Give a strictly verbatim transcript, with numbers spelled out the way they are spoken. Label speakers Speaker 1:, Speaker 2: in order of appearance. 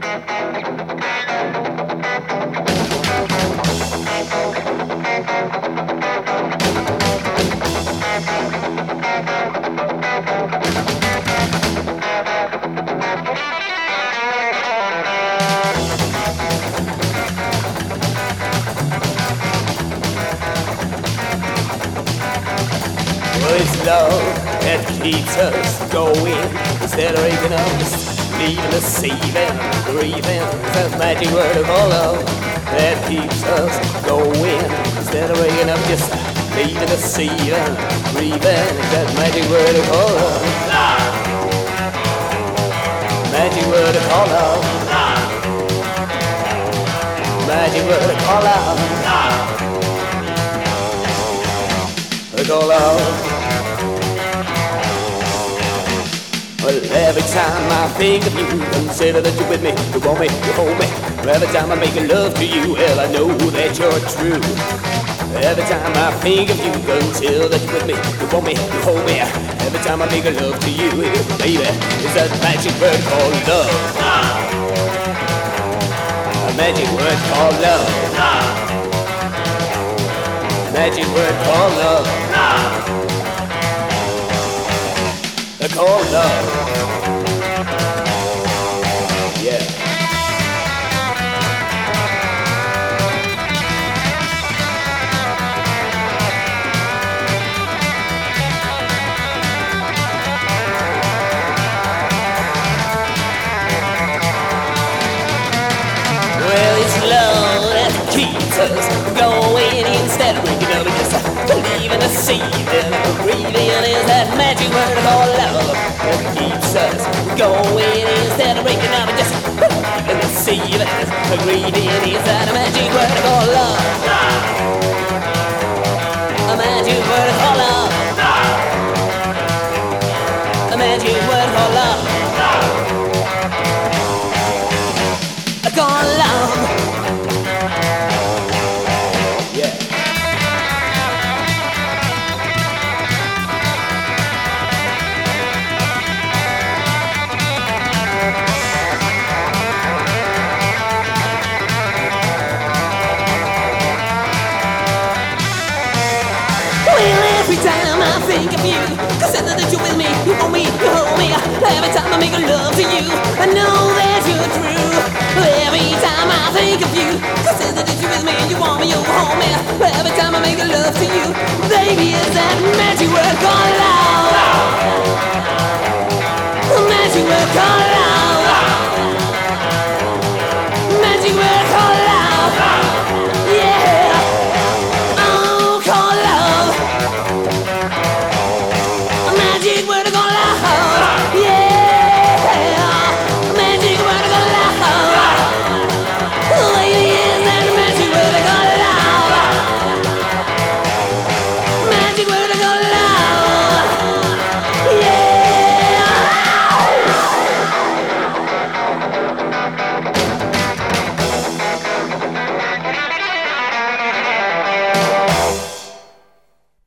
Speaker 1: It's love that keeps us going instead of waking up, just leaving us saving, breathing. That magic word of all love that keeps us going instead of waking up, just leaving us saving, breathing. That magic word of all love, magic word of all love, magic word of all love, call love. Well, every time I think of you, consider that you're with me, you want me, you hold me. Every time I make love to you, well, I know that you're true. Every time I think of you, consider that you're with me, you want me, you hold me. Every time I make love to you, baby, it's that magic word called love. A magic word called love. Magic word called love. Called love. Yeah. Well, it's love that keeps us going instead of waking up and just believing us, seeing, breathing is that magic word called love that keeps us going instead of waking up and just believing us, seeing, breathing is that magic word called love. A magic word called love. A magic word called love. Called love. Yeah. Every time I think of you, consider that you're with me, you want me, you hold me. Every time I make love to you, I know that you're true. Every time I think of you, consider that you're with me, you want me, you hold me. Every time I make love to you, baby, it's that magic word called love. Magic word called love. Magic word called love. Yeah. Oh, called love.